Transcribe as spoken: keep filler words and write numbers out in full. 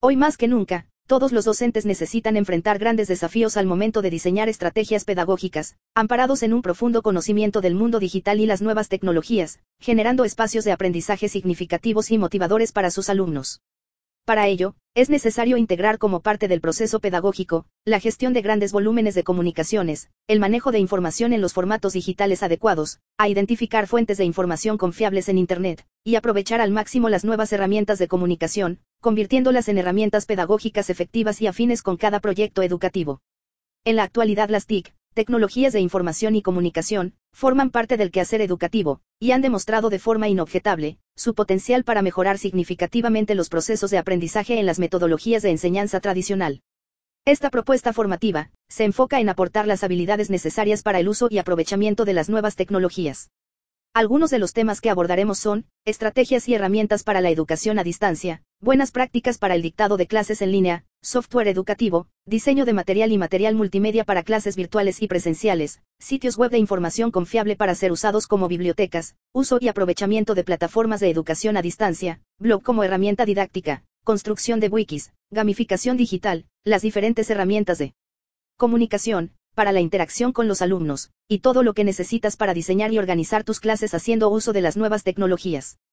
Hoy más que nunca, todos los docentes necesitan enfrentar grandes desafíos al momento de diseñar estrategias pedagógicas, amparados en un profundo conocimiento del mundo digital y las nuevas tecnologías, generando espacios de aprendizaje significativos y motivadores para sus alumnos. Para ello, es necesario integrar como parte del proceso pedagógico, la gestión de grandes volúmenes de comunicaciones, el manejo de información en los formatos digitales adecuados, a identificar fuentes de información confiables en Internet, y aprovechar al máximo las nuevas herramientas de comunicación, convirtiéndolas en herramientas pedagógicas efectivas y afines con cada proyecto educativo. En la actualidad las T I C, tecnologías de información y comunicación, forman parte del quehacer educativo, y han demostrado de forma inobjetable, su potencial para mejorar significativamente los procesos de aprendizaje en las metodologías de enseñanza tradicional. Esta propuesta formativa, se enfoca en aportar las habilidades necesarias para el uso y aprovechamiento de las nuevas tecnologías. Algunos de los temas que abordaremos son, estrategias y herramientas para la educación a distancia, buenas prácticas para el dictado de clases en línea, software educativo, diseño de material y material multimedia para clases virtuales y presenciales, sitios web de información confiable para ser usados como bibliotecas, uso y aprovechamiento de plataformas de educación a distancia, blog como herramienta didáctica, construcción de wikis, gamificación digital, las diferentes herramientas de comunicación, para la interacción con los alumnos, y todo lo que necesitas para diseñar y organizar tus clases haciendo uso de las nuevas tecnologías.